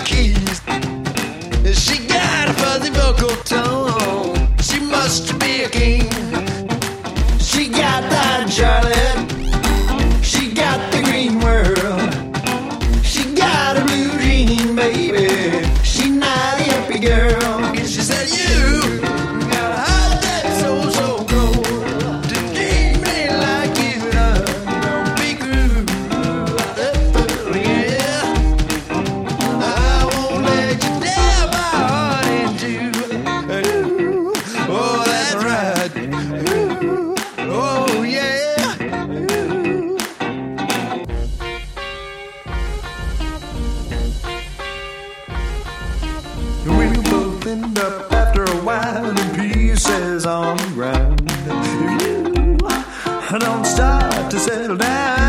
keys. She got a fuzzy vocal tone. She must be a king. She got that Charlotte. She got the green world. She got a blue dream, baby. She not a hippie girl. She said, you got a heart that's so, so cold. To keep me like you done. Don't be cruel. Yeah. I won't let you tear my heart in two. Oh, that's right. Oh, yeah. We both end up after a while in pieces on the ground. If you don't start to settle down,